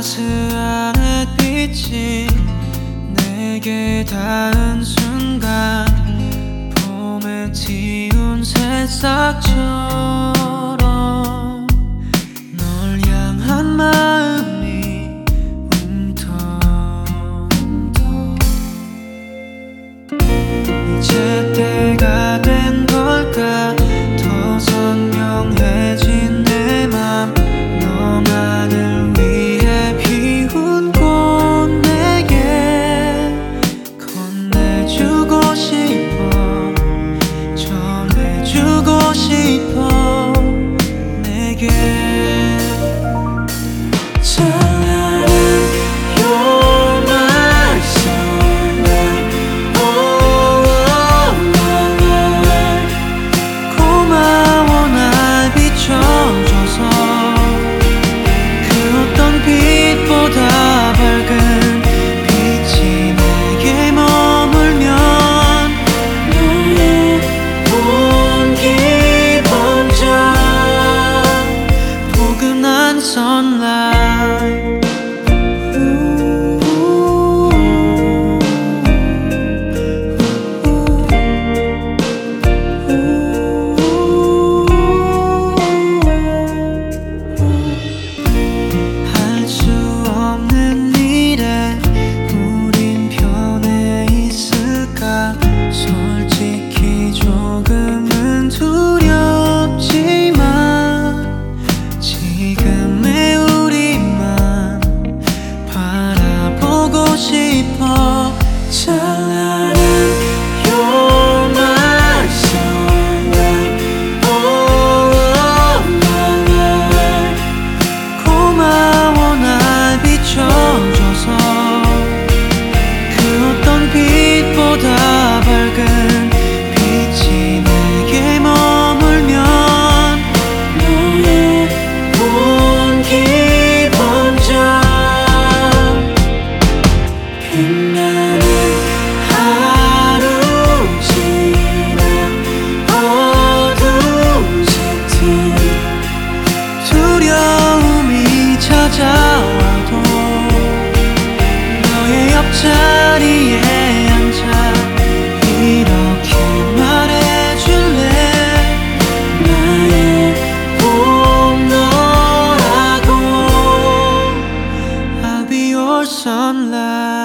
따스한 햇빛이 내게 닿은 순간 봄에 튀운 새싹처럼 널 향한 마음이 움터 이제 때가 된 걸까 더 선명해진 내 맘 너만을 위해 피운 꽃 내게 건네주고 싶어 전해주고 싶어 내게 찬란한 You're my sunlight Oh my light 고마워 날 비춰줘서 그 어떤 빛보다 밝은 빛이 내게 머물면 너의 온기 번져 포근한 sunlight 할 수 없는 일에 우린 편해 있을까 솔직히 조금은 두렵지만 지금의 우리만 바라보고 싶어 찬란한 You're my sunlight Oh my light 고마워 날 비춰줘서 그 어떤 빛보다 밝은 빛이 내게 머물면 너의 온기 번져 빛나는 하루 지나 어두운 짙은 두려움이 찾아와도 너의 옆자리에 앉아 이렇게 말해줄래 나의 봄너라고 I'll be your sunlight